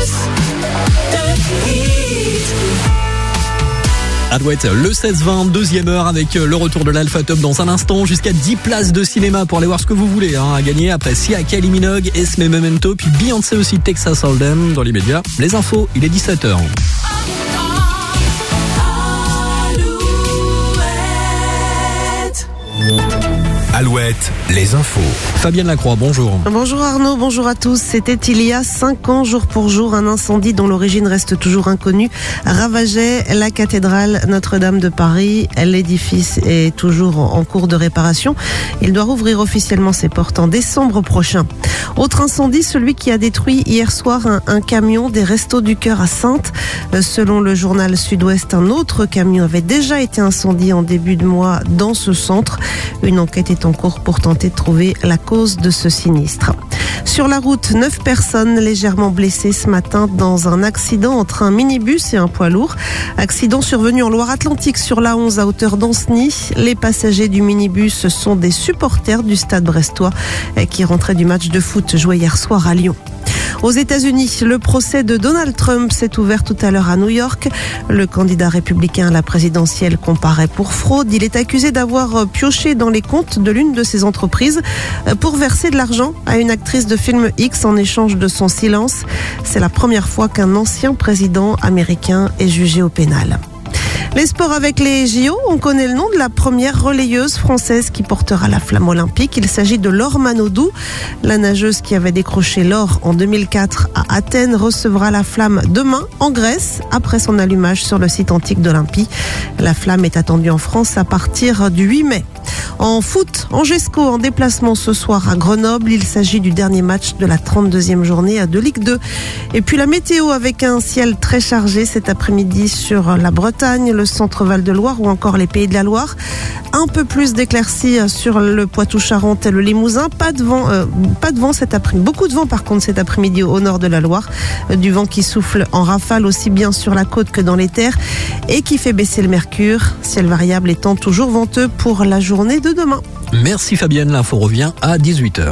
Alouette, le 16-20, deuxième heure avec le retour de l'Alpha Top dans un instant. Jusqu'à 10 places de cinéma pour aller voir ce que vous voulez à gagner. Après Sia, Kylie Minogue, Esme Memento, puis Beyoncé aussi, Texas Hold'em. Dans l'immédiat, les infos, il est 17h. Alouette, les infos. Fabienne Lacroix, bonjour. Bonjour Arnaud, bonjour à tous. C'était il y a 5 ans, jour pour jour, un incendie dont l'origine reste toujours inconnue ravageait la cathédrale Notre-Dame de Paris. L'édifice est toujours en cours de réparation. Il doit rouvrir officiellement ses portes en décembre prochain. Autre incendie, celui qui a détruit hier soir un camion des Restos du Cœur à Saintes. Selon le journal Sud-Ouest, un autre camion avait déjà été incendié en début de mois dans ce centre. Une enquête est en cours pour tenter de trouver la cause de ce sinistre. Sur la route, 9 personnes légèrement blessées ce matin dans un accident entre un minibus et un poids lourd. Accident survenu en Loire-Atlantique sur l'A11 à hauteur d'Anceny. Les passagers du minibus sont des supporters du Stade brestois qui rentraient du match de foot joué hier soir à Lyon. Aux États-Unis, le procès de Donald Trump s'est ouvert tout à l'heure à New York. Le candidat républicain à la présidentielle comparaît pour fraude. Il est accusé d'avoir pioché dans les comptes de l'une de ses entreprises pour verser de l'argent à une actrice de film X en échange de son silence. C'est la première fois qu'un ancien président américain est jugé au pénal. Les sports avec les JO, on connaît le nom de la première relayeuse française qui portera la flamme olympique. Il s'agit de Laure Manodou. La nageuse qui avait décroché l'or en 2004 à Athènes recevra la flamme demain en Grèce après son allumage sur le site antique d'Olympie. La flamme est attendue en France à partir du 8 mai. En foot, Angesco en déplacement ce soir à Grenoble. Il s'agit du dernier match de la 32e journée de Ligue 2. Et puis la météo avec un ciel très chargé cet après-midi sur la Bretagne, le centre Val-de-Loire ou encore les Pays de la Loire. Un peu plus d'éclaircies sur le Poitou-Charentes et le Limousin. Pas de vent cet après-midi. Beaucoup de vent par contre cet après-midi au nord de la Loire. Du vent qui souffle en rafale aussi bien sur la côte que dans les terres et qui fait baisser le mercure. Ciel variable étant toujours venteux pour la journée de demain. Merci Fabienne, l'info revient à 18h.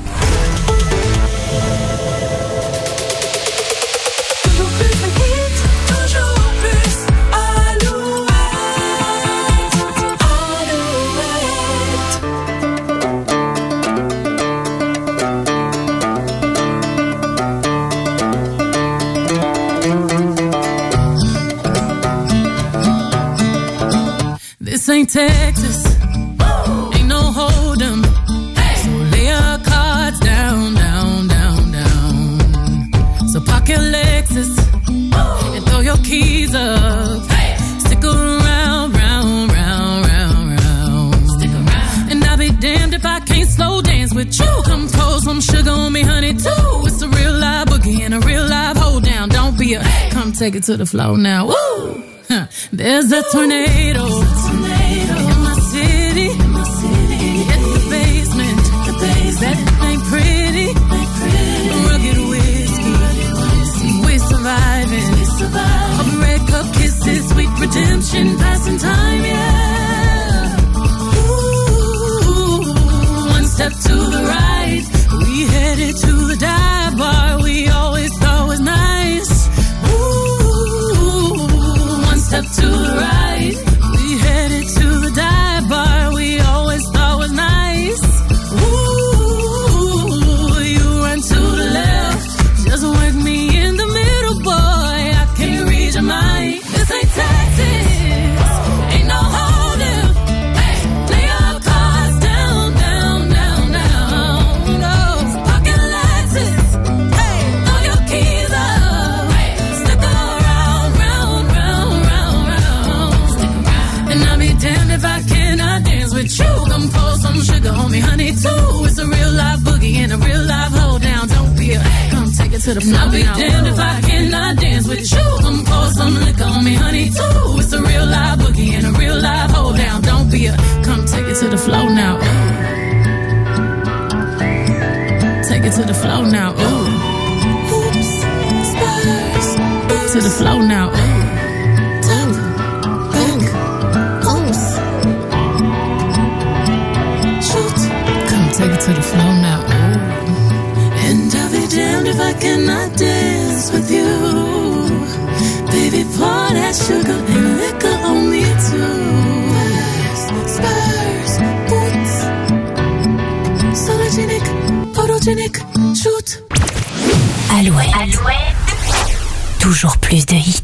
This ain't Texas, ain't no hold'em. So lay your cards down, down, down, down. So park your Lexus and throw your keys up. Stick around, round, round, round, round. Stick around. And I'll be damned if I can't slow dance with you. Come pour some sugar on me, honey, too. It's a real live boogie and a real live hold down. Don't be a come take it to the floor now. Woo! There's a tornado in my city. It's the basement. That ain't pretty. Rugged whiskey. We're surviving. Of red cup kisses, sweet redemption, passing time, yeah. Ooh, one step to the right. We headed to the dive bar we always thought was nice. Step to the right, we headed to the dive bar we always thought was nice. Ooh, you run to the left, just work me in the middle, boy. I can't read your mind. This ain't Texas, ain't no hold'em. Lay your cards down, down, down, down. No, pocket Lexus, throw your keys up. Stick around, round, round, round. And I'll be damned if I cannot dance with you. Come pour some sugar on me, honey, too. It's a real live boogie and a real live hold down. Don't be a come take it to the floor. I'll be damned if I cannot dance with you. Come pour some liquor on me, honey, too. It's a real live boogie and a real live hold down. Don't be a come take it to the floor now. Take it to the floor now. Ooh. Oops, spurs. To the floor now. Ooh. Take it to the floor now. Ooh. And I'll be damned if I cannot dance dance with you. Baby, pour that sugar and liquor on me too. Spurs, boots, sologenic, photogenic, shoot. Alouette. Toujours plus de hits.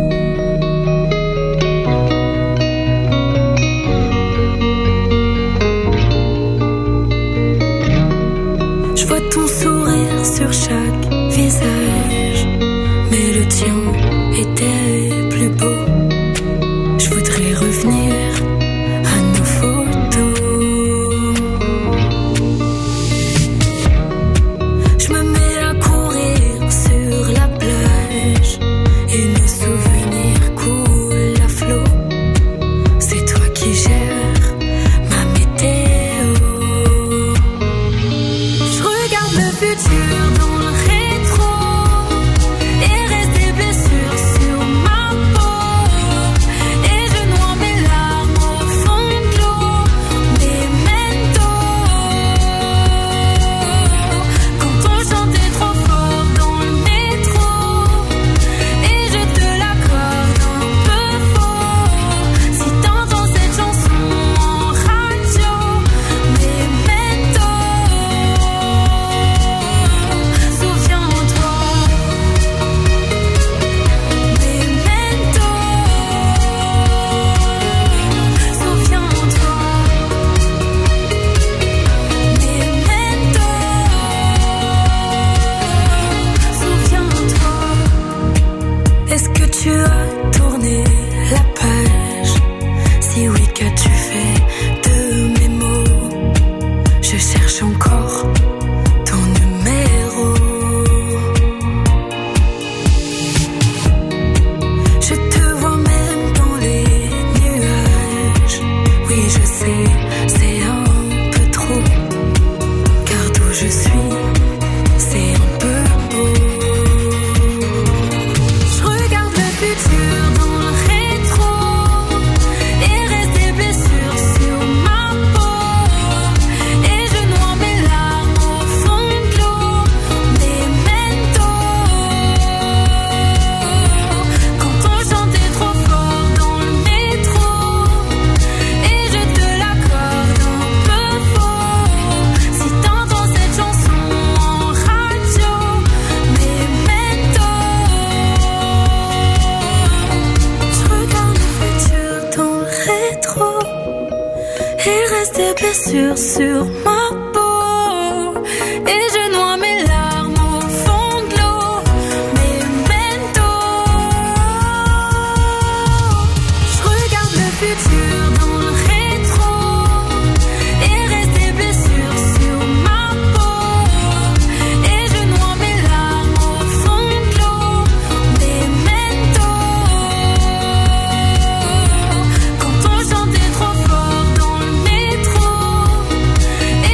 Je vois ton sourire sur chaque visage, mais le tien était plus beau. Je voudrais revenir à nos photos. Je me mets à courir sur la plage et nos souvenirs coulent à flot. C'est toi qui gères ma météo. Je regarde le futur dans le rétro et reste des blessures sur ma peau. Et je noie mes larmes au fond de l'eau. Memento. Quand on chantait trop fort dans le métro et je te l'accorde un peu faux. Si t'entends cette chanson en radio, Memento. Souviens-toi, Memento. Souviens-toi, Memento. Souviens-toi. Est-ce que tu as tourné la page? Si oui, qu'as-tu fait de mes mots? Je cherche encore ton numéro. Je te vois même dans les nuages. Oui, je sais, c'est un peu trop. Car d'où je suis, c'est un peu beau. Je regarde le futur dans le rétro et reste des blessures sur ma peau. Et je noie mes larmes au fond de l'eau. Memento. Quand on chantait trop fort dans le métro et je te l'accorde un peu faux. Si t'entends cette chanson en radio, Memento. Je regarde le futur dans le rétro et reste des blessures sur ma peau. Et je noie mes larmes au fond de l'eau. Memento. Je regarde le futur dans le rétro et reste des blessures sur ma peau. Et je noie mes larmes au fond de l'eau. Memento. Quand on chantait trop fort dans le métro et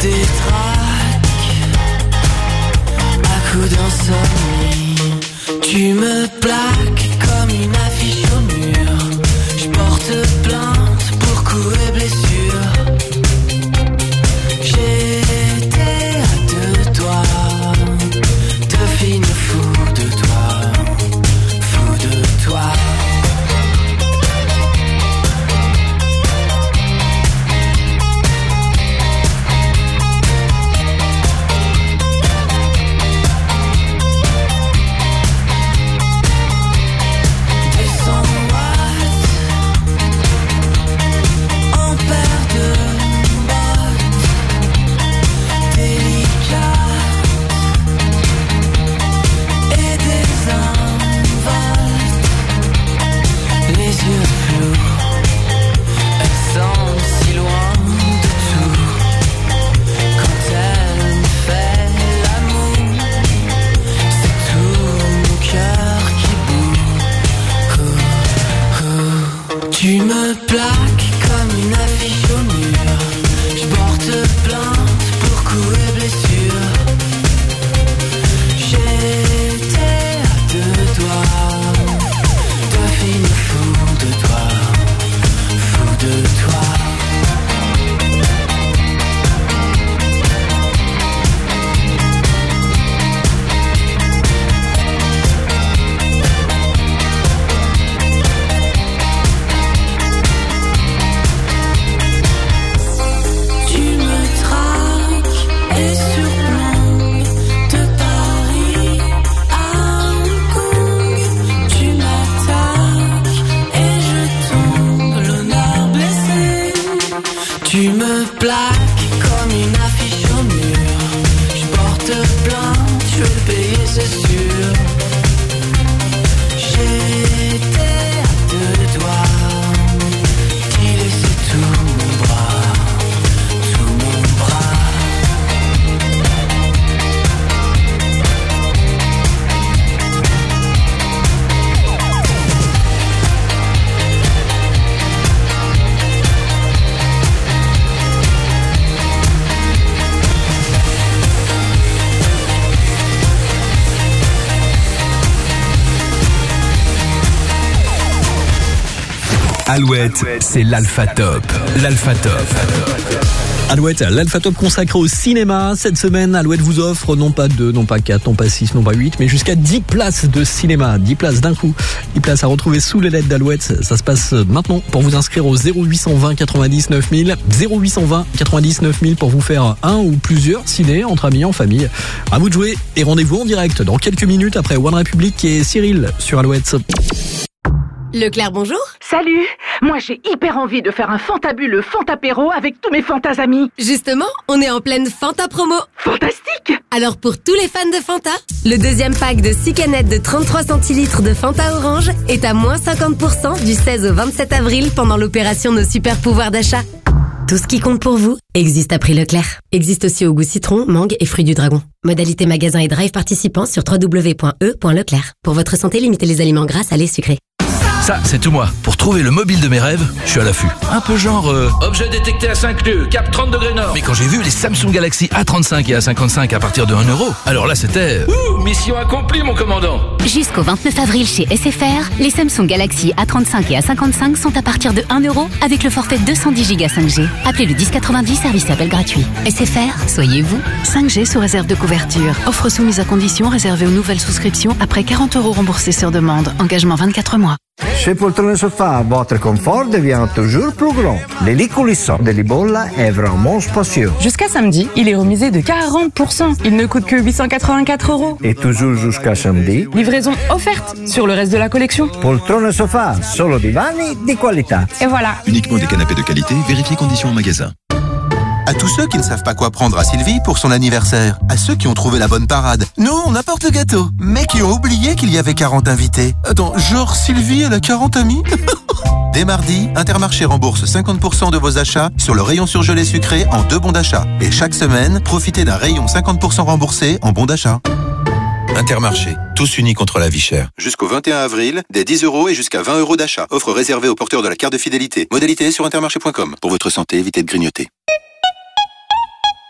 détraque à coups d'insomnie. Tu me plaques comme une affiche au mur. Je porte plainte pour coups et blessures. J'étais à deux doigts de finir fou de toi, fou de toi. Tu me plaques comme une affiche au mur. Je porte plainte pour coups et blessures. J'étais à deux doigts de finir fou de toi, fou de toi. Tu me plaques comme une affiche au mur. Je porte plainte, je vais le payer, c'est sûr. J'étais à deux doigts d'y laisser tout mon bras, tout mon bras. Alouette, c'est l'Alpha Top. L'Alpha Top. Alouette, l'Alpha Top consacré au cinéma. Cette semaine, Alouette vous offre non pas 2, non pas 4, non pas 6, non pas 8, mais jusqu'à 10 places de cinéma. 10 places d'un coup. 10 places à retrouver sous les lettres d'Alouette. Ça se passe maintenant pour vous inscrire au 0820 99 000. 0820 99 000 pour vous faire un ou plusieurs ciné entre amis, en famille. À vous de jouer et rendez-vous en direct dans quelques minutes après One Republic et Cyril sur Alouette. Leclerc, bonjour. Salut. Moi, j'ai hyper envie de faire un fantabuleux Fantapéro avec tous mes Fantas amis. Justement, on est en pleine Fanta promo. Fantastique. Alors pour tous les fans de Fanta, le deuxième pack de 6 canettes de 33 centilitres de Fanta Orange est à moins 50% du 16 au 27 avril pendant l'opération Nos super pouvoirs d'achat. Tout ce qui compte pour vous existe à prix Leclerc. Existe aussi au goût citron, mangue et fruits du dragon. Modalité magasin et drive participants sur www.e.leclerc. Pour votre santé, limitez les aliments gras, salés, sucrés. Ça, c'est tout moi. Pour trouver le mobile de mes rêves, je suis à l'affût. Un peu genre... objet détecté à 5 nœuds, cap 30 degrés nord. Mais quand j'ai vu les Samsung Galaxy A35 et A55 à partir de 1 euro, alors là c'était... mission accomplie, mon commandant. Jusqu'au 29 avril chez SFR, les Samsung Galaxy A35 et A55 sont à partir de 1 euro avec le forfait 210 Go 5G. Appelez le 1090, service appel gratuit. SFR, soyez vous. 5G sous réserve de couverture. Offre soumise à condition réservée aux nouvelles souscriptions après 40 € remboursés sur demande. Engagement 24 mois. Chez Poltrone Sofa, votre confort devient toujours plus grand. Les lits coulissants de Libolla est vraiment spacieux. Jusqu'à samedi, il est remisé de 40%. Il ne coûte que 884 €. Et toujours jusqu'à samedi, livraison offerte sur le reste de la collection. Poltrone Sofa, solo divani di qualità. Et voilà. Uniquement des canapés de qualité, vérifiez conditions en magasin. À tous ceux qui ne savent pas quoi prendre à Sylvie pour son anniversaire. À ceux qui ont trouvé la bonne parade. Nous, on apporte le gâteau. Mais qui ont oublié qu'il y avait 40 invités. Attends, genre Sylvie, elle a 40 amis? Dès mardi, Intermarché rembourse 50% de vos achats sur le rayon surgelé sucré en 2 bons d'achat. Et chaque semaine, profitez d'un rayon 50% remboursé en bons d'achat. Intermarché, tous unis contre la vie chère. Jusqu'au 21 avril, des 10 € et jusqu'à 20 € d'achat. Offre réservée aux porteurs de la carte de fidélité. Modalité sur intermarché.com. Pour votre santé, évitez de grignoter. À tous ceux qui ne savent pas quoi prendre à Sylvie pour son anniversaire. À ceux qui ont trouvé la bonne parade. Nous, on apporte le gâteau. Mais qui ont oublié qu'il y avait 40 invités. Attends, genre Sylvie, elle a 40 amis? Intermarché, tous unis contre la vie chère. Jusqu'au 21 avril, des 10 € et jusqu'à 20 € d'achat. Offre réservée aux porteurs de la carte de fidélité. Modalité sur intermarché.com. Pour votre santé, évitez de grignoter.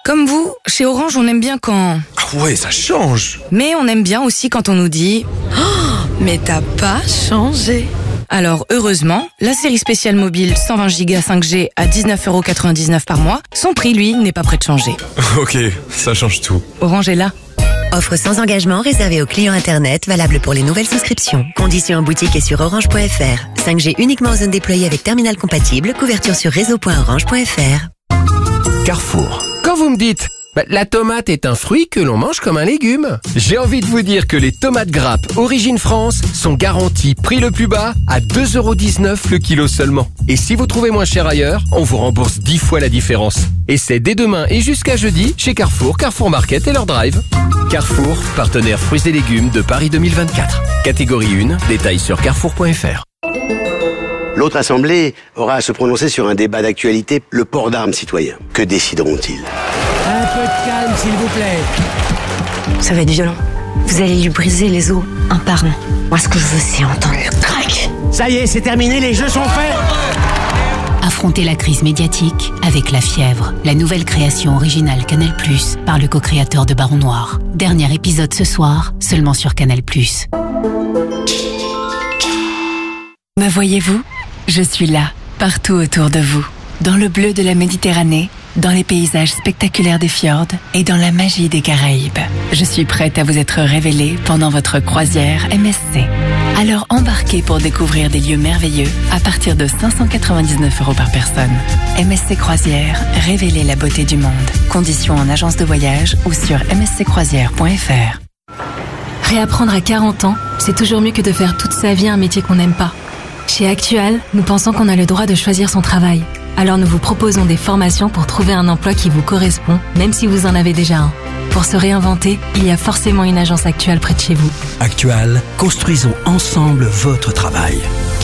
Comme vous, chez Orange, on aime bien quand... Ah ouais, ça change. Mais on aime bien aussi quand on nous dit oh, mais t'as pas changé. Alors, heureusement, la série spéciale mobile 120 Go 5G à 19,99€ par mois, son prix, lui, n'est pas prêt de changer. Ok, ça change tout. Orange est là. Offre sans engagement réservée aux clients Internet, valable pour les nouvelles souscriptions. Conditions en boutique et sur orange.fr. 5G uniquement en zone déployée avec terminal compatible, couverture sur réseau.orange.fr. Carrefour. Quand vous me dites la tomate est un fruit que l'on mange comme un légume, j'ai envie de vous dire que les tomates grappes Origine France sont garanties prix le plus bas à 2,19€ le kilo seulement. Et si vous trouvez moins cher ailleurs, on vous rembourse 10 fois la différence. Et c'est dès demain et jusqu'à jeudi chez Carrefour, Carrefour Market et leur drive. Carrefour, partenaire fruits et légumes de Paris 2024. Catégorie 1, détails sur carrefour.fr. L'autre assemblée aura à se prononcer sur un débat d'actualité, le port d'armes citoyen. Que décideront-ils ? Un peu de calme, s'il vous plaît. Ça va être violent. Vous allez lui briser les os un par un. Moi, ce que je veux, c'est entendre le crack. Ça y est, c'est terminé, les jeux sont faits. Affrontez la crise médiatique avec La Fièvre, la nouvelle création originale Canal+, par le co-créateur de Baron Noir. Dernier épisode ce soir, seulement sur Canal+. Me voyez-vous ? Je suis là, partout autour de vous. Dans le bleu de la Méditerranée, dans les paysages spectaculaires des fjords et dans la magie des Caraïbes. Je suis prête à vous être révélée pendant votre croisière MSC. Alors embarquez pour découvrir des lieux merveilleux à partir de 599€ par personne. MSC Croisière, révélez la beauté du monde. Conditions en agence de voyage ou sur msccroisière.fr. Réapprendre à 40 ans, c'est toujours mieux que de faire toute sa vie un métier qu'on n'aime pas. Chez Actual, nous pensons qu'on a le droit de choisir son travail. Alors nous vous proposons des formations pour trouver un emploi qui vous correspond, même si vous en avez déjà un. Pour se réinventer, il y a forcément une agence Actual près de chez vous. Actual, construisons ensemble votre travail.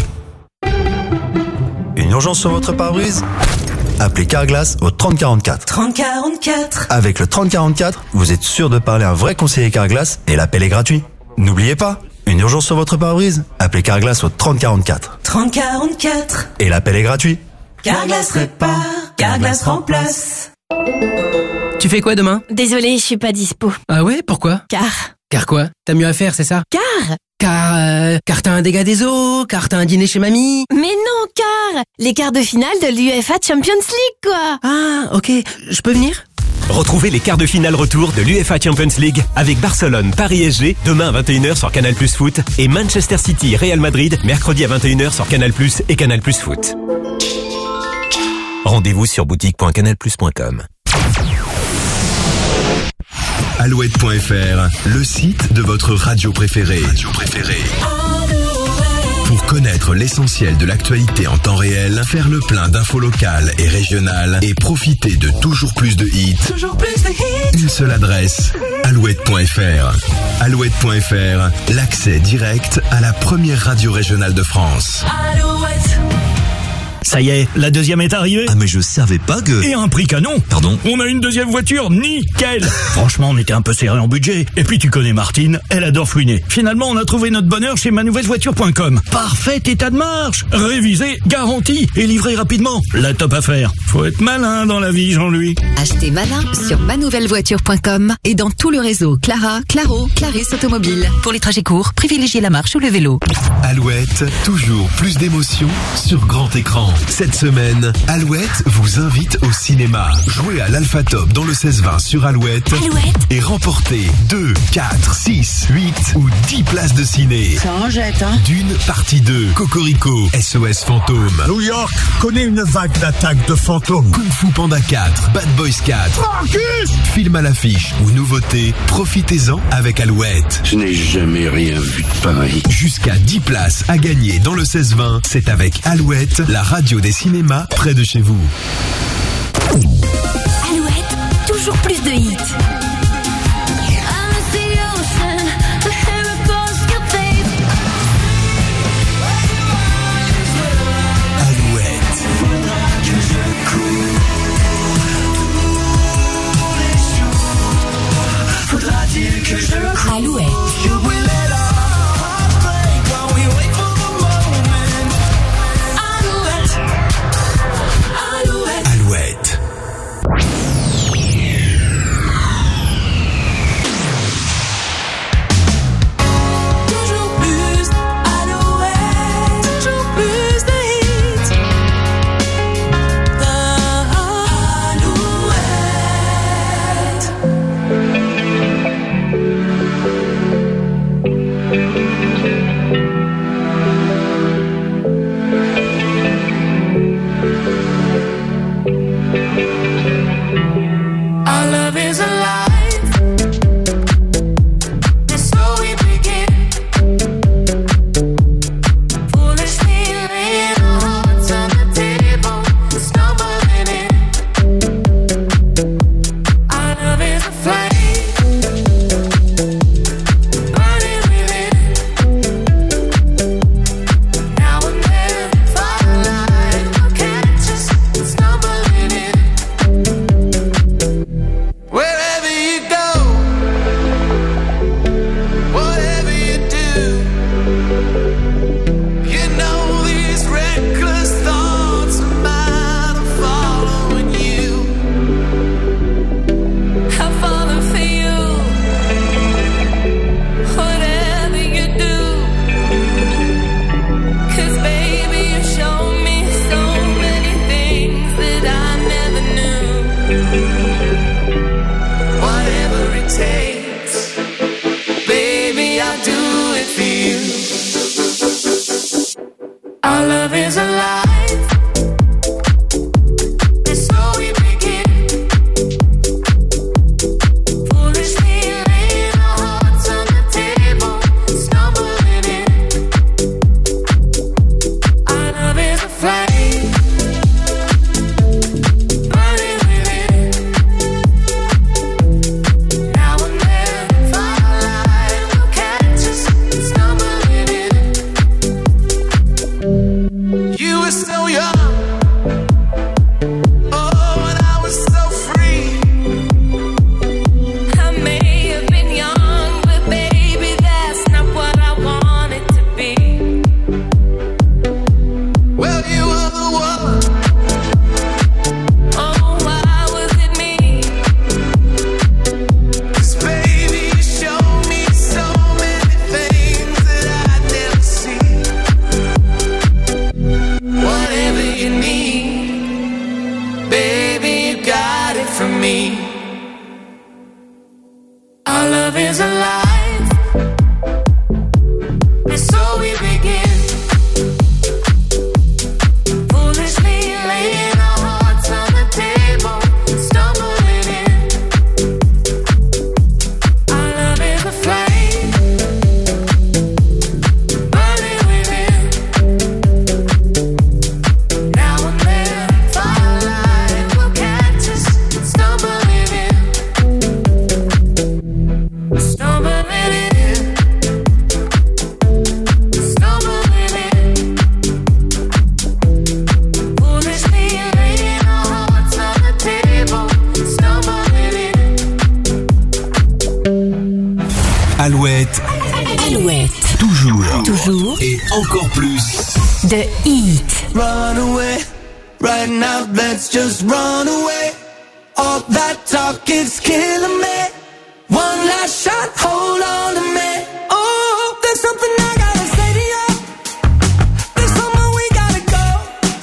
Une urgence sur votre pare-brise ? Appelez Carglass au 3044. 3044. Avec le 3044, vous êtes sûr de parler à un vrai conseiller Carglass et l'appel est gratuit. N'oubliez pas, une urgence sur votre pare-brise ? Appelez Carglass au 3044. 3044. Et l'appel est gratuit. Carglass répare, Carglass remplace. Tu fais quoi demain ? Désolée, je suis pas dispo. Ah ouais, pourquoi ? Car quoi ? T'as mieux à faire, c'est ça ? Car t'as un dégât des eaux, car t'as un dîner chez mamie. Mais non, car les quarts de finale de l'UEFA Champions League, quoi. Ah, ok, je peux venir ? Retrouvez les quarts de finale retour de l'UEFA Champions League avec Barcelone, Paris SG, demain à 21h sur Canal+ Foot et Manchester City, Real Madrid, mercredi à 21h sur Canal+ et Canal+ Foot. Rendez-vous sur boutique.canalplus.com. Alouette.fr, le site de votre radio préférée. Pour connaître l'essentiel de l'actualité en temps réel, faire le plein d'infos locales et régionales et profiter de toujours plus de hits. Une seule adresse, Alouette.fr. Alouette.fr, l'accès direct à la première radio régionale de France. Alouette. Ça y est, la deuxième est arrivée. Ah mais je savais pas que... Et un prix canon. Pardon ? On a une deuxième voiture, nickel. Franchement, on était un peu serré en budget. Et puis tu connais Martine, elle adore fouiner. Finalement, on a trouvé notre bonheur chez manouvellevoiture.com. Parfait état de marche, révisé, garanti et livré rapidement. La top affaire. Faut être malin dans la vie, Jean-Louis. Achetez malin sur manouvellevoiture.com et dans tout le réseau Clara, Claro, Clarisse Automobile. Pour les trajets courts, privilégiez la marche ou le vélo. Alouette, toujours plus d'émotions sur grand écran. Cette semaine, Alouette vous invite au cinéma. Jouez à l'Alpha Top dans le 16-20 sur Alouette. Et remportez 2, 4, 6, 8 ou 10 places de ciné. Ça en jette, hein. Dune partie 2, Cocorico, SOS Fantôme. New York connaît une vague d'attaques de fantômes. Kung Fu Panda 4, Bad Boys 4. Marcus ! Film à l'affiche ou nouveauté, profitez-en avec Alouette. Je n'ai jamais rien vu de pareil. Jusqu'à 10 places à gagner dans le 16-20, c'est avec Alouette, la radio des cinémas près de chez vous. Alouette, toujours plus de hits. Alouette. Alouette. me. Our love is alive, and so we begin. Foolishly laying our hearts on the table, stumbling in. Our love is a flame, burning within. Now and then, firelight will catch us, stumbling in. Stumbling in, stumbling in. Foolishly laying our hearts on the table, stumbling in. Alouette. Alouette. Toujours. Et encore plus. The Heat. Run away, right now, let's just run away. All that talk is killing me. One last shot, hold on to me. Oh, there's something I gotta say to you. There's somewhere we gotta go.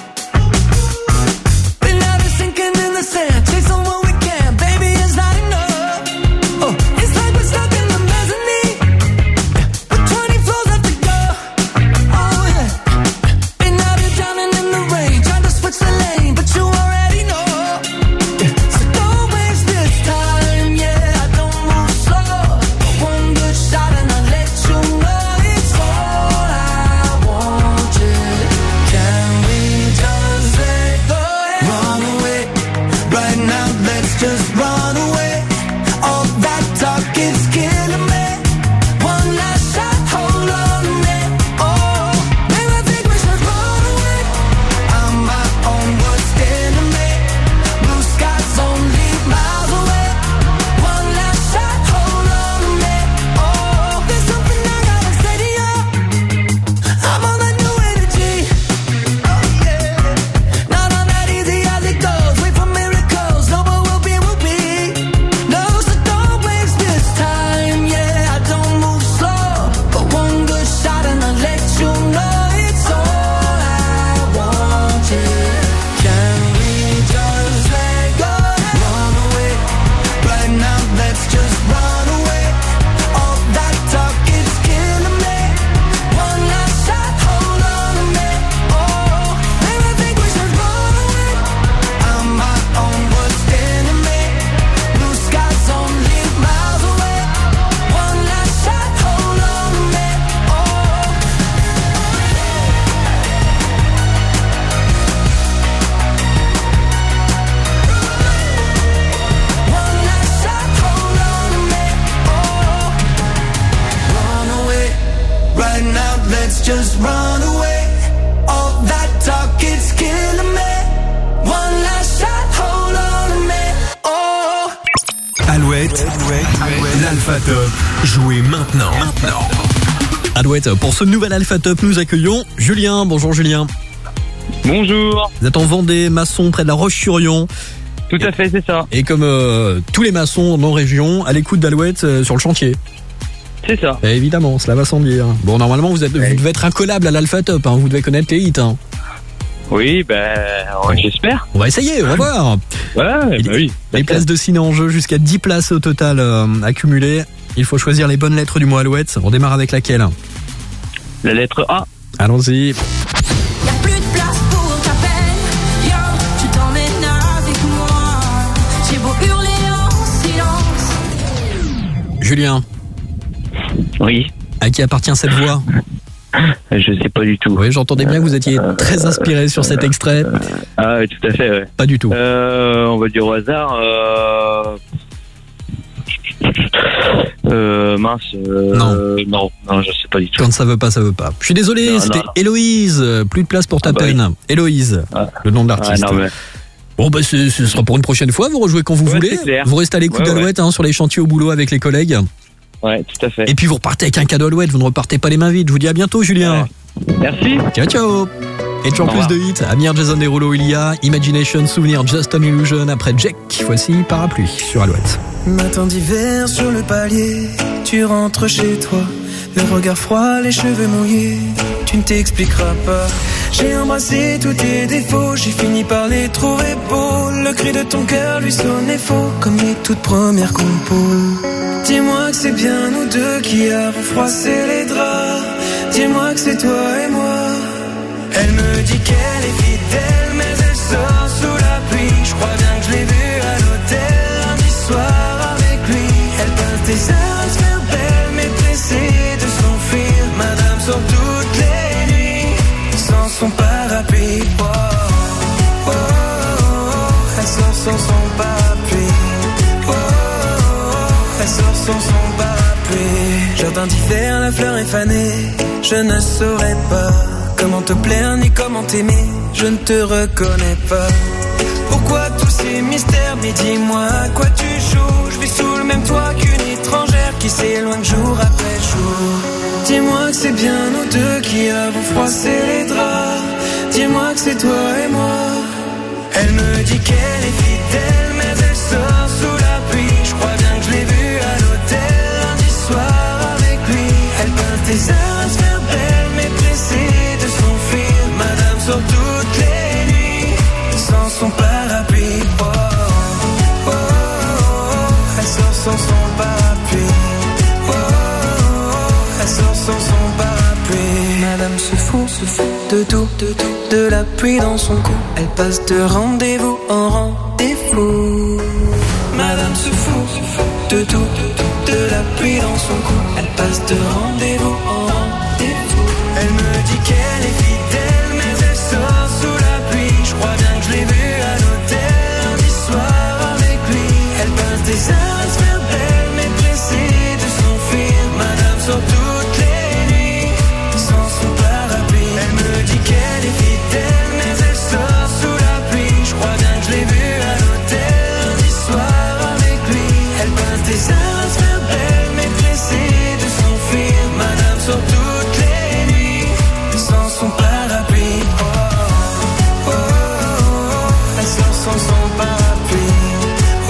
Been out of sinking in the sand, chasing what we can. Baby, it's not enough. Oh, it's like we're stuck in the mezzanine with 20 floors left to go. Oh yeah. Been out here drowning in the rain, trying to switch the lane, but you already know. So don't waste this time, yeah. I don't move slow. One good shot and I'll let you know it's all I want. Can we just let go? Run away, right now. Let's just run away. All that talk is killing me. One last shot, hold on to me. Oh, maybe I think we should run away. I'm my own worst enemy. Blue skies only miles away. One last shot, hold on to me. Oh, there's something I gotta say to you. I'm on that new energy. Oh yeah, not on that easy as it goes. Wait for miracles, no, but we'll be. No, so don't waste this time. Yeah, I don't move slow, but one good shot and I'll let you know it's all I want. Yeah, can we just let go? Run away, right now. Let's just run away. All that talk is killing me. One last shot, hold on to me. Oh, maybe I think we should run away. I'm my own worst enemy. Blue skies only miles away. One last shot, hold on to me. Oh, one last shot, hold on to me. Oh, run away, right now. Let's just run away. All that talk is killing me. One last shot, hold on to me. Oh. Alouette. L'Alpha Top. Jouez maintenant. Alouette, pour ce nouvel Alpha Top, nous accueillons Julien. Bonjour Julien. Bonjour. Vous êtes en Vendée, maçon près de la Roche-sur-Yon. Tout à fait, c'est ça. Et comme tous les maçons dans la région, à l'écoute d'Alouette sur le chantier. C'est ça. Et évidemment, cela va sans dire. Bon, normalement, vous devez être incollable à l'Alpha Top, hein. Vous devez connaître les hits. Hein. Oui, j'espère. On va essayer, on va voir. Ouais, oui. Les places de ciné en jeu, jusqu'à 10 places au total accumulées. Il faut choisir les bonnes lettres du mot Alouette. On démarre avec laquelle? La lettre A. Allons-y. Y'a plus de place pour ta peine. Yo, tu t'emmènes avec moi. J'ai beau hurler en silence. Julien. Oui. À qui appartient cette voix? Je sais pas du tout. Oui, j'entendais bien que vous étiez très inspiré sur cet extrait. Ah oui, tout à fait, ouais. Pas du tout. On va dire au hasard. Mince. Non, je sais pas du tout. Quand ça veut pas, ça veut pas. Je suis désolé, c'était Héloïse. Plus de place pour ta peine. Oui. Héloïse, le nom de l'artiste. Bon, bah, ce sera pour une prochaine fois. Vous rejouez quand vous voulez. Vous restez à l'écoute d'Alouette sur les chantiers au boulot avec les collègues. Ouais, tout à fait. Et puis vous repartez avec un cadeau Alouette. Vous ne repartez pas les mains vides. Je vous dis à bientôt, Julien. Ouais. Merci. Ciao, ciao. Et toujours plus de hits. Amir, Jason Derulo, Ilia, Imagination, Souvenir, Just an Illusion. Après Jack, voici Parapluie sur Alouette. Matin d'hiver sur le palier, tu rentres chez toi, le regard froid, les cheveux mouillés. Tu tu ne t'expliqueras pas. J'ai embrassé tous tes défauts, j'ai fini par les trouver beaux. Le cri de ton cœur lui sonnait faux, comme les toutes premières compos. Dis-moi que c'est bien nous deux qui avons froissé les draps. Dis-moi que c'est toi et moi. Elle me dit qu'elle est fidèle, mais elle sort sous la pluie. Je crois bien que je l'ai vue à l'hôtel lundi soir avec lui. Elle passe des heures à se faire belle, mais pressée de s'enfuir. Madame sort toutes les nuits sans son parapluie. Oh, oh, oh, oh, elle sort sans son parapluie. Oh, oh, oh, elle sort sans son parapluie. Jardin d'hiver, la fleur est fanée. Je ne saurais pas comment te plaire ni comment t'aimer. Je ne te reconnais pas. Pourquoi tous ces mystères? Mais dis-moi à quoi tu joues. Je vis sous le même toit qu'une étrangère qui s'éloigne jour après jour. Dis-moi que c'est bien nous deux qui avons froissé les draps. Dis-moi que c'est toi et moi. Elle me dit qu'elle est fidèle, mais elle sort sous la pluie. Je crois bien que je l'ai vue à l'hôtel lundi soir avec lui. Elle passe des heures à se faire belle, mais pressée de s'enfuir. Madame sort toutes les nuits sans son parapluie. Oh, oh, oh, oh, elle sort sans son parapluie. Oh, oh, oh, elle sort sans son parapluie. Madame se fout de tout, de la pluie dans son cou. Elle passe de rendez-vous en rendez-vous. Madame se fout de tout, de la pluie dans son cou. Elle passe de rendez-vous en rendez-vous. Elle me dit qu'elle est fidèle, mais elle sort sous la pluie. Je crois bien que je l'ai vue à l'hôtel lundi soir avec lui. Elle passe des heures à se faire belle, mais pressée de s'enfuir. Madame sort toutes les nuits sans son parapluie. Elle me dit qu'elle est fidèle, mais elle sort sous la pluie. Je crois bien que je l'ai vue à l'hôtel lundi soir avec lui. Elle passe des heures à se faire belle, mais pressée de s'enfuir. Madame sort toutes les nuits sans son parapluie. Oh, oh, oh, oh, elle sort sans son parapluie. Oh, oh,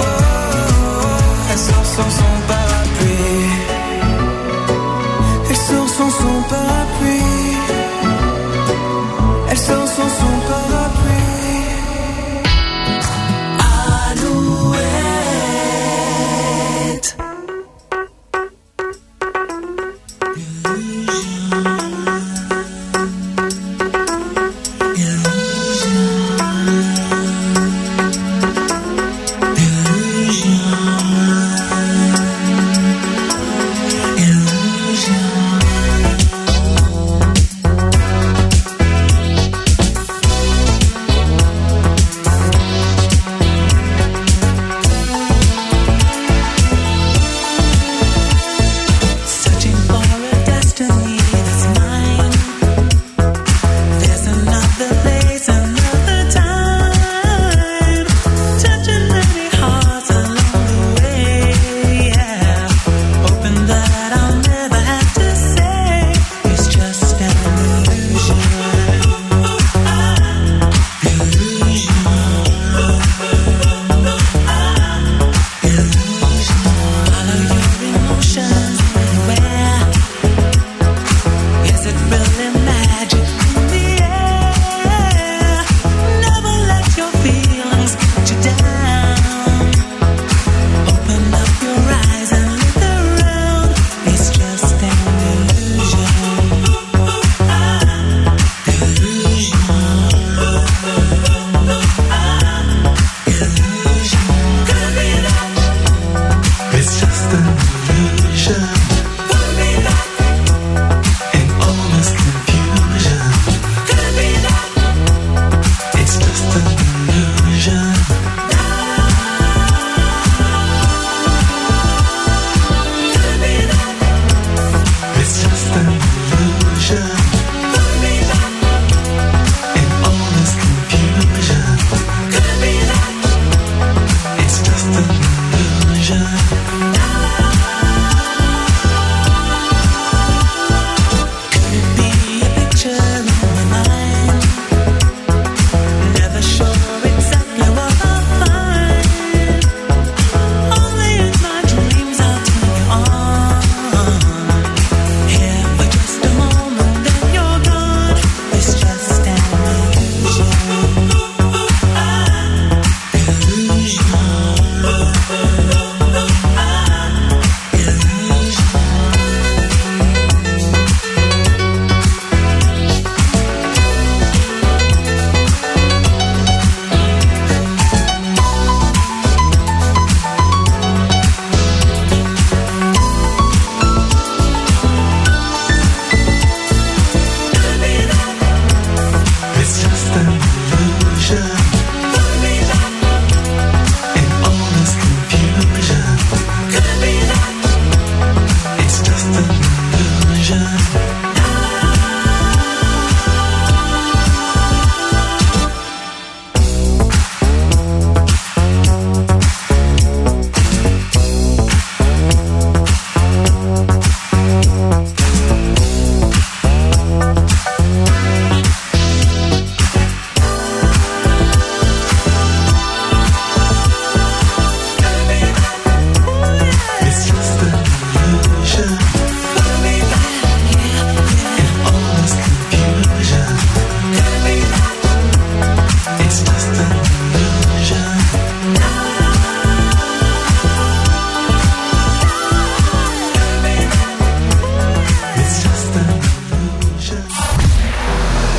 oh, elle sort sans son parapluie. Elle sort sans son parapluie. Elle sort sans son parapluie. Alouette.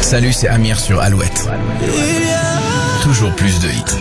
Salut, c'est Amir sur Alouette. Toujours plus de hits.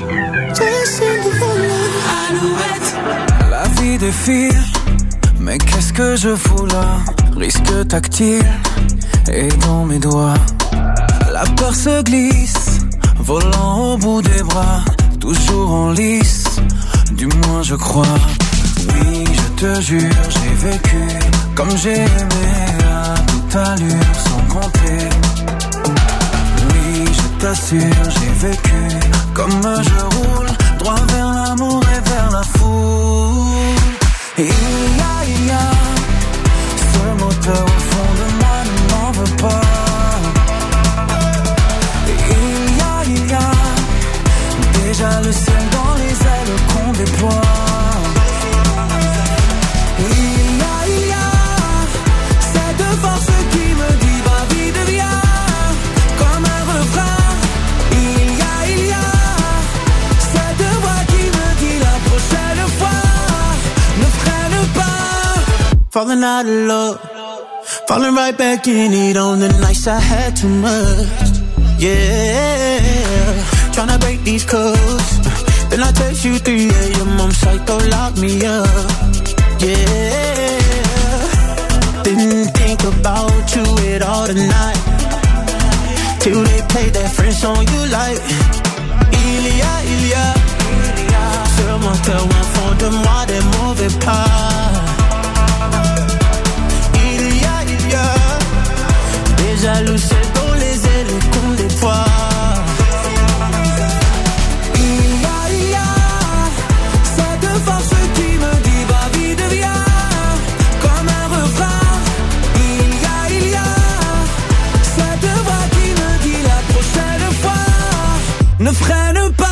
La vie défile, mais qu'est-ce que je fous là? Risque tactile, et dans mes doigts, la peur se glisse, volant au bout des bras, toujours en lice, du moins je crois. Oui, je te jure, j'ai vécu comme j'ai aimé à toute allure, sans compter. Oui, je t'assure, j'ai vécu comme je roule, droit vers l'amour et vers la foule. Et il y a ce moteur au fond de moi, ne m'en veux pas. Et il y a déjà le ciel dans les ailes qu'on déploie. Il y a cette force qui me dit va vite viens, comme un refrain. Il y a cette voix qui me dit la prochaine fois ne freine pas. Falling out of love, falling right back in it on the nights I had too much. Yeah, tryna break these codes. Then I text you 3 a.m. I'm psycho, lock me up. Yeah, didn't think about you at all tonight, till they played that French song you like. Il y a ce moteur au fond de moi, des mauvais pas. Il y a déjà le ciel dans les ailes qu'on déploie. Il y a cette force qui me dit va vite viens, comme un refrain. Il y a cette voix qui me dit la prochaine fois ne freine pas.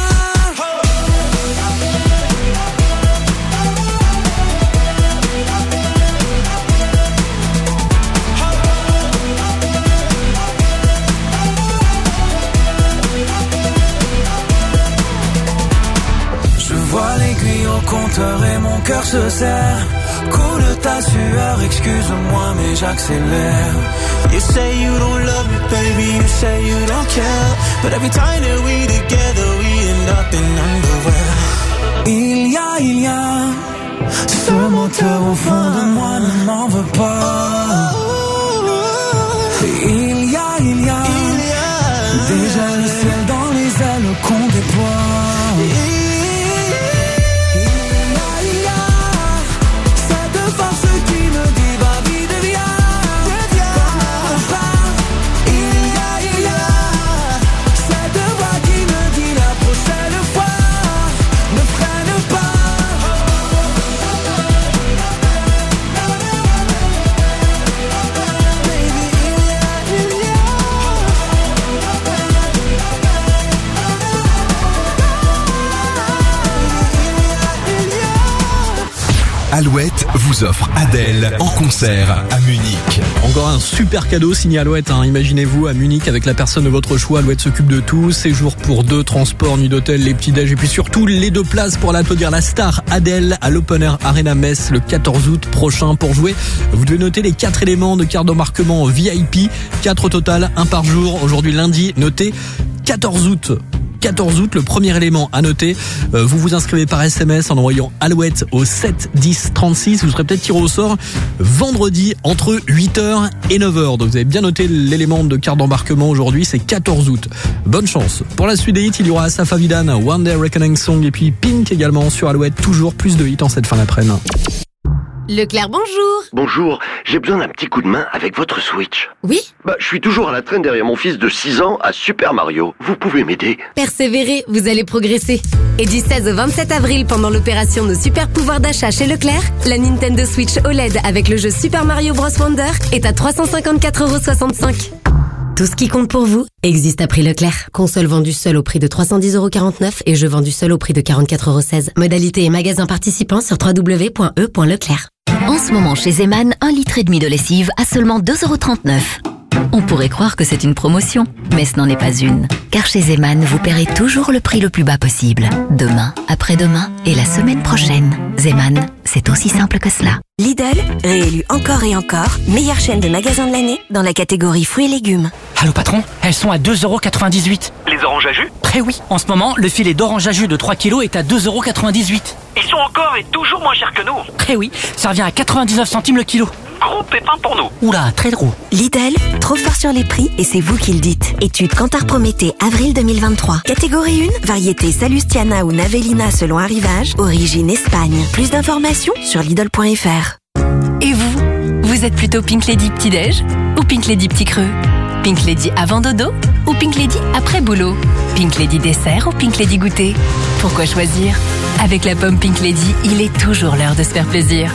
Vois l'aiguille au compteur et mon cœur se serre. Coule ta sueur, excuse-moi mais j'accélère. You say you don't love me baby, you say you don't care, but every time that we together we end up in underwear. Il y a ce moteur au fond de moi, ne m'en veux pas. Il y a déjà le ciel dans les ailes qu'on déploie. Alouette vous offre Adèle en concert à Munich. Encore un super cadeau signé Alouette, hein. Imaginez-vous à Munich avec la personne de votre choix. Alouette s'occupe de tout, séjour pour 2, transport, nuit d'hôtel, les petits déj et puis surtout les 2 places pour aller applaudir la star Adèle à l'Open Air Arena Metz le 14 août prochain. Pour jouer, vous devez noter les 4 éléments de carte d'embarquement VIP, 4 au total, 1 par jour. Aujourd'hui lundi, notez 14 août. 14 août, le premier élément à noter, vous vous inscrivez par SMS en envoyant Alouette au 7 10 36. Vous serez peut-être tiré au sort vendredi entre 8h et 9h. Donc vous avez bien noté l'élément de carte d'embarquement aujourd'hui, c'est 14 août. Bonne chance. Pour la suite des hits, il y aura Asaf Avidan, One Day Reckoning Song et puis Pink également sur Alouette. Toujours plus de hits en cette fin d'après-midi. Leclerc, bonjour. Bonjour, j'ai besoin d'un petit coup de main avec votre Switch. Oui? Je suis toujours à la traîne derrière mon fils de 6 ans à Super Mario. Vous pouvez m'aider? Persévérez, vous allez progresser. Et du 16 au 27 avril, pendant l'opération de super pouvoir d'achat chez Leclerc, la Nintendo Switch OLED avec le jeu Super Mario Bros Wonder est à 354,65 €. Tout ce qui compte pour vous existe à prix Leclerc. Console vendue seule au prix de 310,49 € et jeu vendu seul au prix de 44,16 €. Modalité et magasin participants sur www.e.leclerc. En ce moment chez Zeman, 1,5 litre de lessive à seulement 2,39 €. On pourrait croire que c'est une promotion, mais ce n'en est pas une. Car chez Zeman, vous paierez toujours le prix le plus bas possible. Demain, après-demain et la semaine prochaine. Zeman, c'est aussi simple que cela. Lidl, réélu encore et encore, meilleure chaîne de magasins de l'année dans la catégorie fruits et légumes. Allô patron, elles sont à 2,98 €. Les oranges à jus? Eh oui, en ce moment, le filet d'orange à jus de 3 kg est à 2,98 €. Ils sont encore et toujours moins chers que nous. Eh oui, ça revient à 99 centimes le kilo. Gros pépin pour nous. Oula, très gros. Lidl, trop fort sur les prix et c'est vous qui le dites. Étude Kantar Prométhée, avril 2023. Catégorie 1, variété Salustiana ou Navelina selon arrivage, origine Espagne. Plus d'informations sur Lidl.fr. Et vous êtes plutôt Pink Lady petit-déj ou Pink Lady petit creux? Pink Lady avant dodo ou Pink Lady après boulot? Pink Lady dessert ou Pink Lady goûter? Pourquoi choisir? Avec la pomme Pink Lady, il est toujours l'heure de se faire plaisir.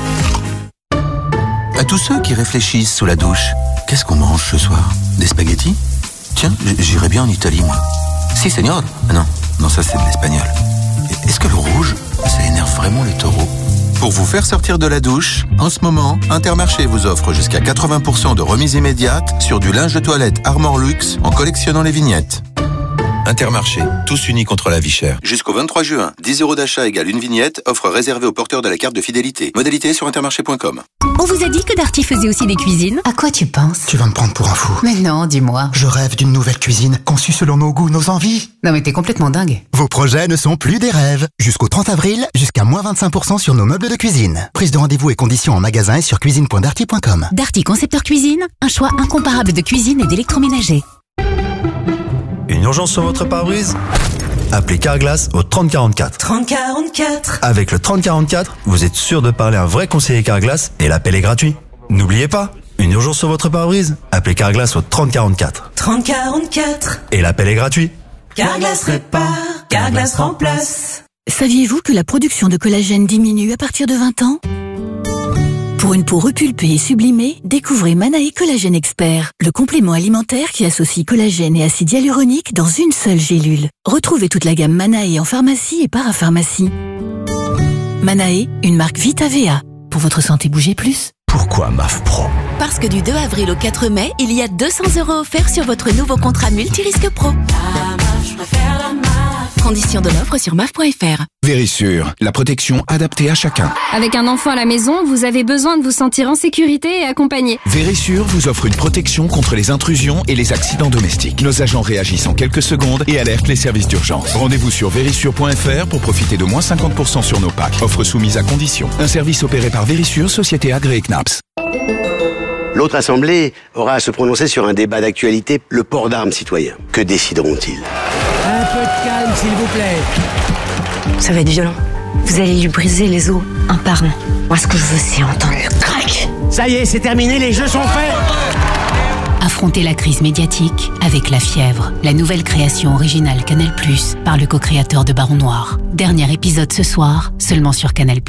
À tous ceux qui réfléchissent sous la douche, qu'est-ce qu'on mange ce soir? Des spaghettis? Tiens, j'irais bien en Italie, moi. Si, señor. Non, ça c'est de l'espagnol. Est-ce que le rouge, ça énerve vraiment les taureaux? Pour vous faire sortir de la douche, en ce moment, Intermarché vous offre jusqu'à 80% de remise immédiate sur du linge de toilette Armor Luxe en collectionnant les vignettes. Intermarché, tous unis contre la vie chère. Jusqu'au 23 juin, 10 € d'achat égale une vignette, offre réservée aux porteurs de la carte de fidélité. Modalité sur intermarché.com. On vous a dit que Darty faisait aussi des cuisines? À quoi tu penses? Tu vas me prendre pour un fou. Mais non, dis-moi. Je rêve d'une nouvelle cuisine conçue selon nos goûts, nos envies. Non mais t'es complètement dingue. Vos projets ne sont plus des rêves. Jusqu'au 30 avril, jusqu'à moins 25% sur nos meubles de cuisine. Prise de rendez-vous et conditions en magasin et sur cuisine.darty.com. Darty Concepteur Cuisine, un choix incomparable de cuisine et d'électroménager. Une urgence sur votre pare-brise? Appelez Carglass au 3044. 3044. Avec le 3044, vous êtes sûr de parler à un vrai conseiller Carglass et l'appel est gratuit. N'oubliez pas, une urgence sur votre pare-brise? Appelez Carglass au 3044. 3044. Et l'appel est gratuit. Carglass répare, Carglass remplace. Saviez-vous que la production de collagène diminue à partir de 20 ans? Pour une peau repulpée et sublimée, découvrez Manae Collagène Expert, le complément alimentaire qui associe collagène et acide hyaluronique dans une seule gélule. Retrouvez toute la gamme Manae en pharmacie et parapharmacie. Manae, une marque Vitavea. Pour votre santé, bougez plus. Pourquoi MAF Pro? Parce que du 2 avril au 4 mai, il y a 200 € offerts sur votre nouveau contrat multirisque pro. Conditions de l'offre sur maf.fr. Vérissure, la protection adaptée à chacun. Avec un enfant à la maison, vous avez besoin de vous sentir en sécurité et accompagné. Vérissure vous offre une protection contre les intrusions et les accidents domestiques. Nos agents réagissent en quelques secondes et alertent les services d'urgence. Rendez-vous sur vérissure.fr pour profiter de moins 50% sur nos packs. Offre soumise à condition. Un service opéré par Vérissure, société agréée CNAPS. L'autre assemblée aura à se prononcer sur un débat d'actualité, le port d'armes citoyen. Que décideront-ils? Un peu de calme, s'il vous plaît. Ça va être violent. Vous allez lui briser les os, un par un. Moi, ce que je veux, c'est entendre le crack. Ça y est, c'est terminé, les jeux sont faits. Affrontez la crise médiatique avec La Fièvre, la nouvelle création originale Canal+, par le co-créateur de Baron Noir. Dernier épisode ce soir, seulement sur Canal+.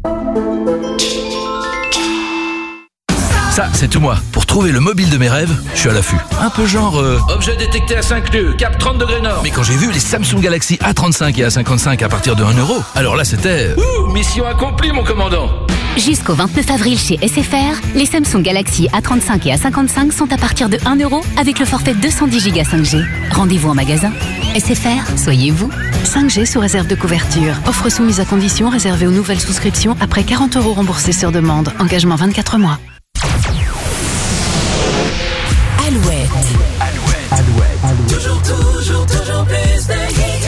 Ça, c'est tout moi. Pour trouver le mobile de mes rêves, je suis à l'affût. Un peu genre... objet détecté à 5 nœuds, cap 30 degrés nord. Mais quand j'ai vu les Samsung Galaxy A35 et A55 à partir de 1 €, alors là c'était... mission accomplie, mon commandant. Jusqu'au 29 avril chez SFR, les Samsung Galaxy A35 et A55 sont à partir de 1 € avec le forfait 210 Go 5G. Rendez-vous en magasin. SFR, soyez vous. 5G sous réserve de couverture. Offre soumise à condition réservée aux nouvelles souscriptions après 40 € remboursés sur demande. Engagement 24 mois. Alouette. Toujours plus de hits.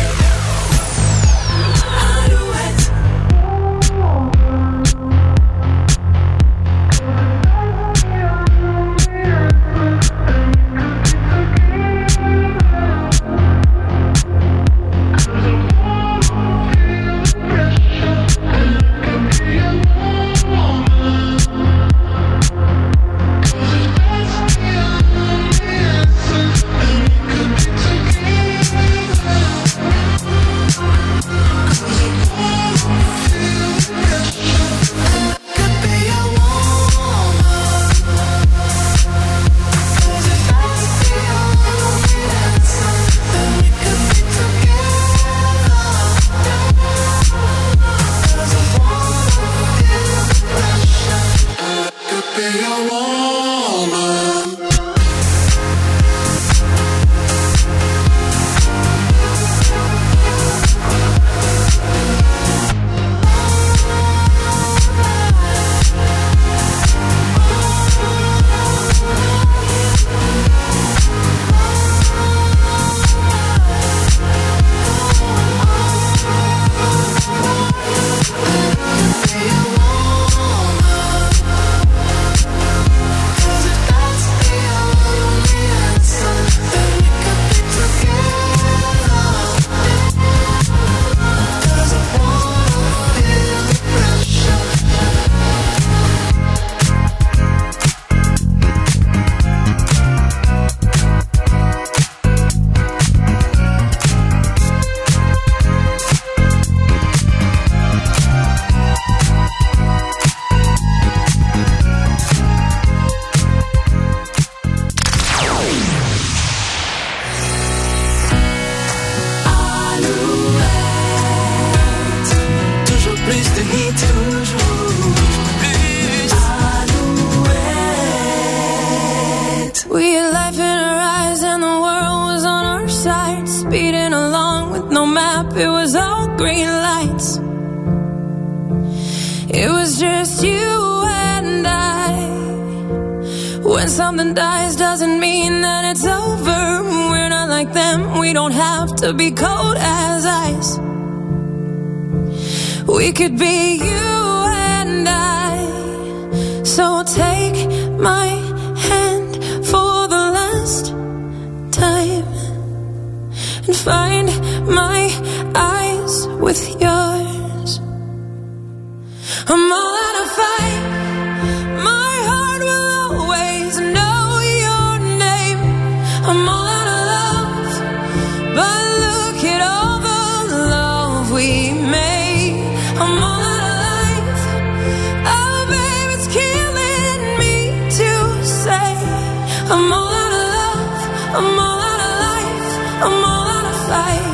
Alouette. green lights. It was just you and I. When something dies doesn't mean that it's over. We're not like them, we don't have to be cold as ice. We could be you and I. So take my hand for the last time and find my eyes with yours. I'm all out of fight. My heart will always know your name. I'm all out of love, but look at all the love we made. I'm all out of life. Oh, babe, it's killing me to say. I'm all out of love. I'm all out of life. I'm all out of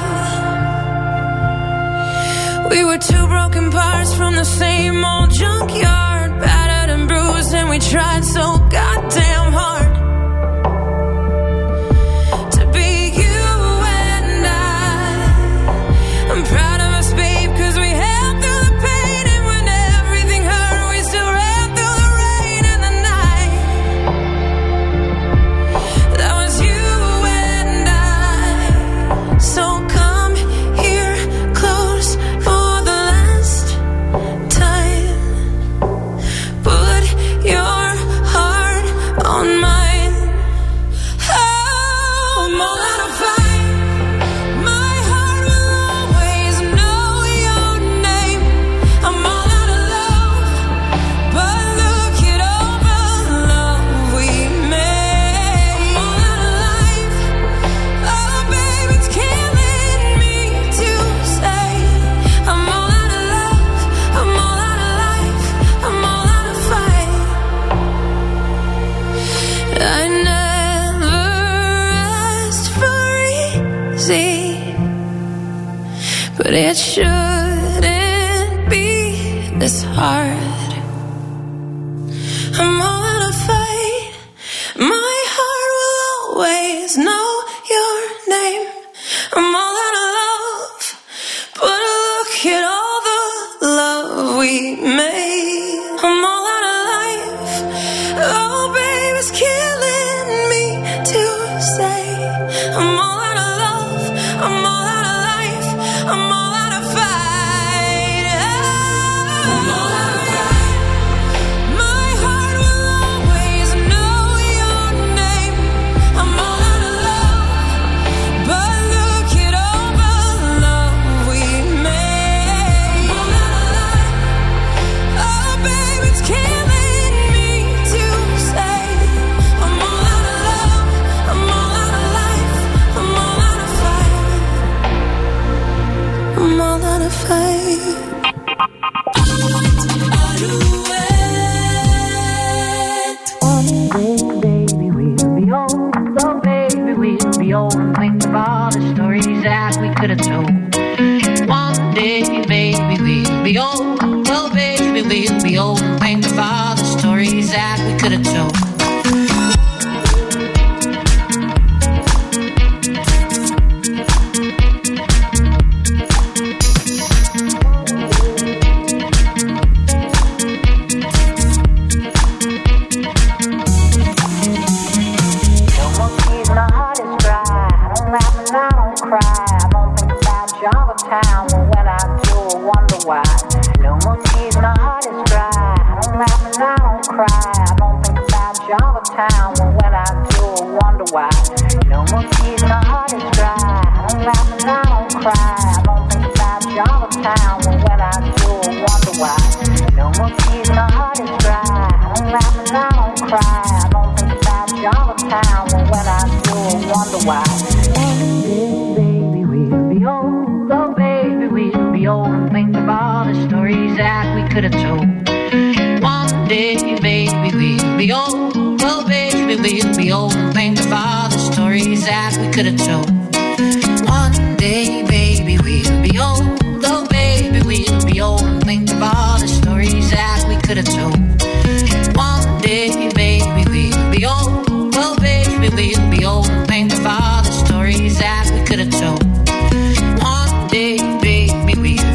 fight. We were two broken parts from the same old junkyard, battered and bruised, and we tried so goddamn hard to be you and I. I'm proud of us, babe, 'cause we held through the pain, and when everything hurt, we still ran through the rain and the night. That was you and I. So come here close for the last time. Put your heart on mine. Oh, I'm all out of fight. My heart will always know your name. I'm all out of love, but look at all the love we made. I'm all out of life. Oh, babe, it's killing me to say. I'm all out of love. I'm all out of life. I'm all out of fight. I never asked for easy, but it shouldn't be this hard. I'm all out of fight. My heart will always know your name. I'm all out of love, but look at all the love we made. I'm all out of life. Oh, babe, it's killing me to say. I'm all out of love. I'm all out of life. I'm all out of fight. I'm all out of fight. My heart will always know your name. I'm all out of love, but look at all the love we made. I'm all out of life. Oh, babe, it's killing me to say. I'm all out of love. I'm all out of life. I'm all out of fight. I'm all out of fight. Baby, we'll be old. Oh, baby, we'll be old. And think of all the stories that we could have told. One day, baby, we'll be old. Oh, baby, we'll be old. And think of all the stories that we could have told. No more tears, my heart is dry. I don't laugh and I don't cry. I don't think about you all the time. But when I do, I wonder why. No more tears, my heart is dry. I don't laugh and I don't cry. I don't think about you all the time. But when I do, I wonder why. No more tears, my heart is dry. I don't laugh and I don't cry. I don't think about you all the time. But when I do, I wonder why. No more tears, my heart is dry. I don't laugh and I don't cry. I don't think about you all the time. But when I do, I wonder why. Baby, we'll be old. Oh, baby, we'll be old. And think of all the stories that we could have told. One day, baby, we'll be old. Oh, baby, we'll be old. And think of all the stories that we could have told. One day, baby, we'll be old. Oh, baby, we'll be old. And think of all the stories that we could have told. One day, baby, we'll be old. Oh, baby, we'll be old. And think of all the stories that we could have told. One day, baby, we'll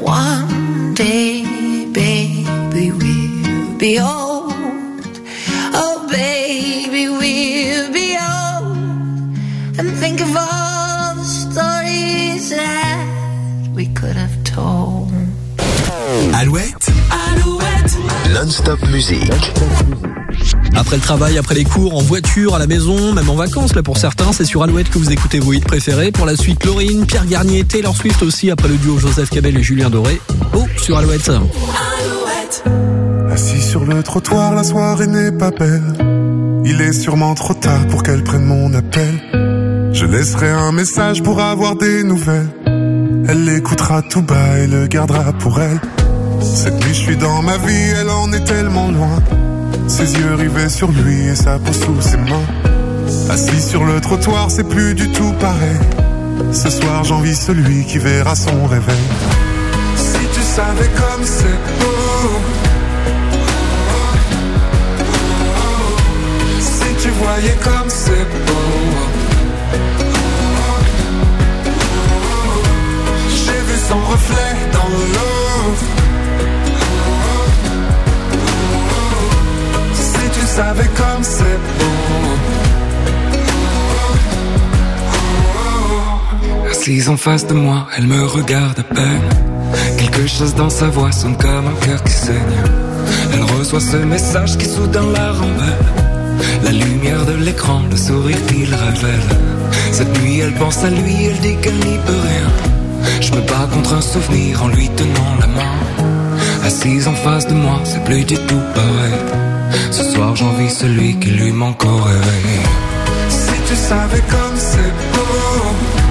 One day, baby, we'll be old. Oh, baby, we'll be old. And think of all the stories that we could have told. Alouette, Alouette, non-stop musique. Après le travail, après les cours, en voiture, à la maison, même en vacances, là pour certains, c'est sur Alouette que vous écoutez vos hits préférés. Pour la suite, Lauryn, Pierre Garnier, Taylor Swift aussi, après le duo Joseph Cabel et Julien Doré. Oh, sur Alouette. Alouette. Assis sur le trottoir, la soirée n'est pas belle. Il est sûrement trop tard pour qu'elle prenne mon appel. Je laisserai un message pour avoir des nouvelles. Elle l'écoutera tout bas et le gardera pour elle. Cette nuit je suis dans ma vie, elle en est tellement loin. Ses yeux rivés sur lui et sa peau sous ses mains. Assis sur le trottoir, c'est plus du tout pareil. Ce soir j'envie celui qui verra son réveil. Si tu savais comme c'est beau, si tu voyais comme c'est beau. J'ai vu son reflet dans l'eau. Si tu savais comme c'est beau. Assise en face de moi, elle me regarde à peine. Quelque chose dans sa voix sonne comme un cœur qui saigne. Elle reçoit ce message qui soudain la rembelle. La lumière de l'écran, le sourire qu'il révèle. Cette nuit elle pense à lui, elle dit qu'elle n'y peut rien. Je me bats contre un souvenir en lui tenant la main. Assise en face de moi, c'est plus du tout pareil. Ce soir j'envie celui qui lui manque au réveil. Si tu savais comme c'est beau.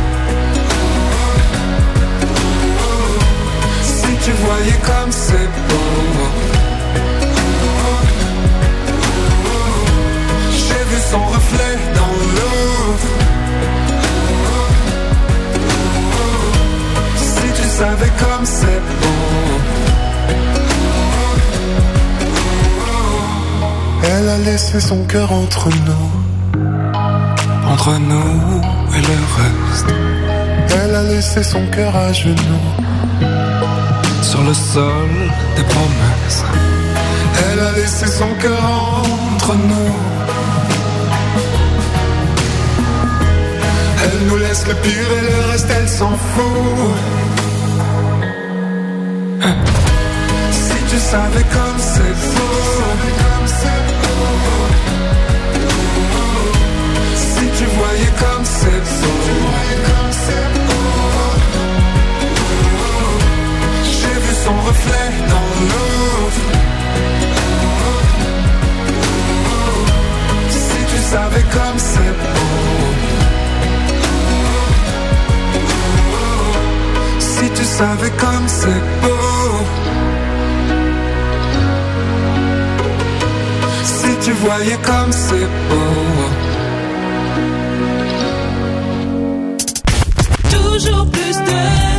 Si tu voyais comme c'est beau. J'ai vu son reflet dans l'eau. Si tu savais comme c'est beau. Elle a laissé son cœur entre nous. Entre nous et le reste. Elle a laissé son cœur à genoux. Sur le sol des promesses. Elle a laissé son cœur entre nous. Elle nous laisse le pire et le reste elle s'en fout. Si tu savais comme c'est beau. Si tu voyais comme c'est beau. J'ai vu son reflet dans l'eau. Si tu savais comme c'est beau. Si tu savais comme c'est beau. Si tu voyais comme c'est beau. Toujours plus de